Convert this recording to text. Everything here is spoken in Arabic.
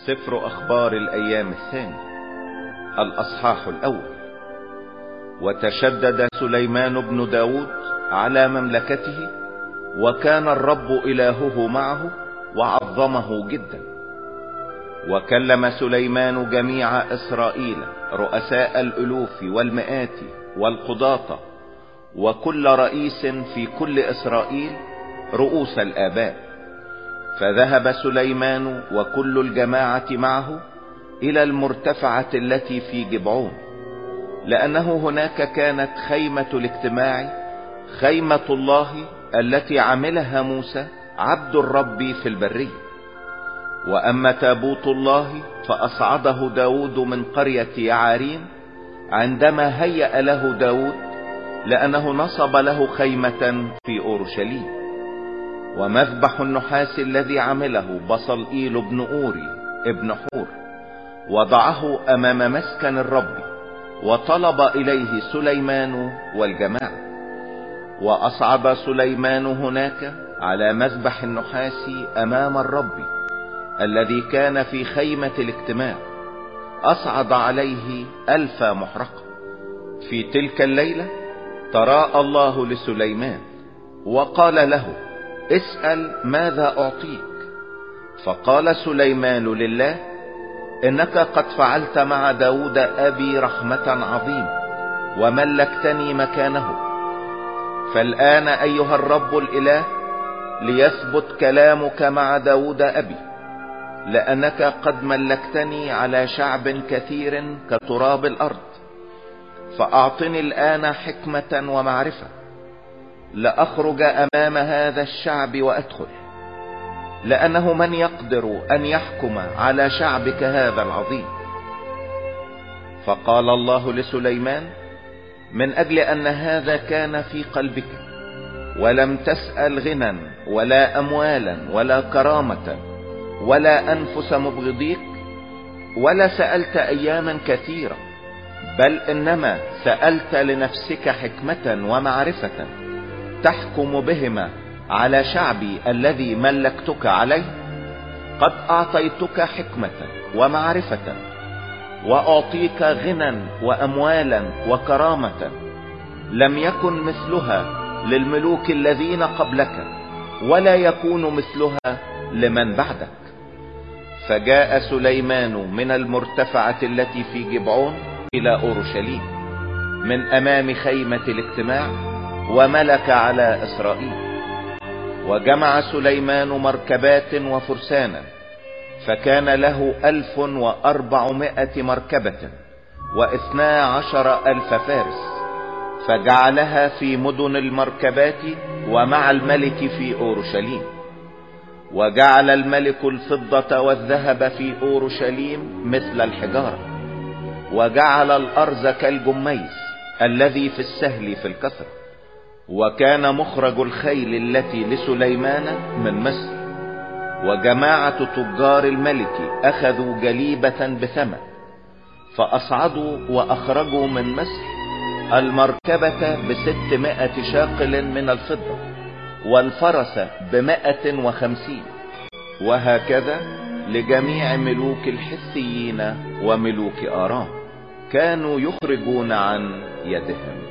سفر أخبار الأيام الثاني الأصحاح الأول. وتشدد سليمان بن داود على مملكته، وكان الرب إلهه معه وعظمه جدا. وكلم سليمان جميع إسرائيل، رؤساء الألوف والمئات والقضاة وكل رئيس في كل إسرائيل، رؤوس الآباء. فذهب سليمان وكل الجماعة معه إلى المرتفعة التي في جبعون، لأنه هناك كانت خيمة الاجتماع، خيمة الله التي عملها موسى عبد الرب في البرية. وأما تابوت الله فأصعده داود من قرية يعاريم عندما هيأ له داود، لأنه نصب له خيمة في أورشليم. ومذبح النحاس الذي عمله بصلئيل بن أوري ابن حور وضعه أمام مسكن الرب، وطلب إليه سليمان والجماعة. وأصعد سليمان هناك على مذبح النحاس أمام الرب الذي كان في خيمة الاجتماع، أصعد عليه 1000 محرقة. في تلك الليلة تراءى الله لسليمان وقال له: اسأل ماذا أعطيك. فقال سليمان لله: إنك قد فعلت مع داود أبي رحمة عظيمة وملكتني مكانه. فالآن أيها الرب الإله، ليثبت كلامك مع داود أبي، لأنك قد ملكتني على شعب كثير كتراب الأرض. فأعطني الآن حكمة ومعرفة لأخرج أمام هذا الشعب وأدخل، لأنه من يقدر أن يحكم على شعبك هذا العظيم. فقال الله لسليمان: من أجل أن هذا كان في قلبك، ولم تسأل غنى ولا أموالا ولا كرامة ولا أنفس مبغضيك، ولا سألت أياما كثيرة، بل إنما سألت لنفسك حكمة ومعرفة تحكم بهما على شعبي الذي ملكتك عليه، قد أعطيتك حكمة ومعرفة، وأعطيك غنى وأموالا وكرامة لم يكن مثلها للملوك الذين قبلك، ولا يكون مثلها لمن بعدك. فجاء سليمان من المرتفعة التي في جبعون إلى أورشليم من أمام خيمة الاجتماع، وملك على إسرائيل. وجمع سليمان مركبات وفرسانا، فكان له 1400 مركبة و12,000 فارس، فجعلها في مدن المركبات ومع الملك في أورشليم. وجعل الملك الفضة والذهب في أورشليم مثل الحجارة، وجعل الأرز كالجميس الذي في السهل في الكثرة. وكان مخرج الخيل التي لسليمان من مصر. وجماعة تجار الملك أخذوا جليبة بثمن، فأصعدوا وأخرجوا من مصر المركبة ب600 شاقل من الفضة، والفرس ب150، وهكذا لجميع ملوك الحثيين وملوك آرام، كانوا يخرجون عن يدهم.